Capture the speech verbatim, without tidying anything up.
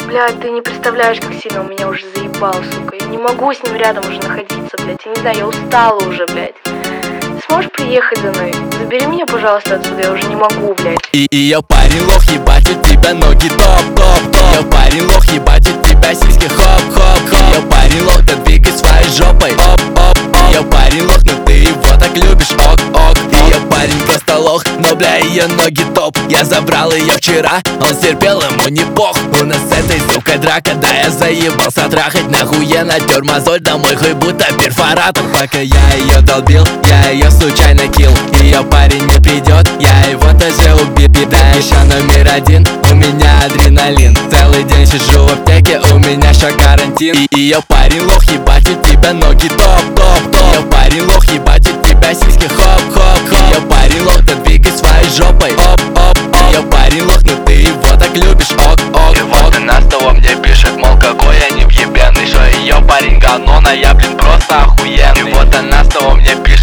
Блядь, ты не представляешь, как сильно он меня уже заебал, сука. Я не могу с ним рядом уже находиться, блядь. Я не знаю, я устала уже, блядь. Ты сможешь приехать за мной? Забери меня, пожалуйста, отсюда, я уже не могу, блядь. И, и я парень лох, ебать, у тебя ноги топ-топ-топ. Я парень лох, ебать, у тебя сиськи хоп-хоп-хоп. Я парень лох, да двигай своей жопой оп-оп-оп. Я парень лох, но ты его так любишь, ок-ок. И я парень просто лох, но бля, ее ноги топ. Я забрал ее вчера, он стерпел, ему не пох. У нас с этой сукой драка, да я заебался трахать. Нахуй я натер мозоль, да мой хуй будто перфоратор. Пока я ее долбил, я ее случайно килл. Ее парень не придет, я его тоже убил. Да еще номер один, у меня адреналин. Целый день сижу в аптеке, у меня ща карантин. И ее парень лох, ебать, у тебя ноги топ-топ-топ. Я парень лох, ебать, у тебя сиськи хоп-хоп-хоп. Я парень лох, да двигай своей жопой оп-оп-оп. Я парень лох, но ты его так любишь, ок-ок. И вот и на столом мне пишет, мол, какой я невъебенный. Что ее парень говно, но я, блин, просто охуенный. И вот она снова мне пишет.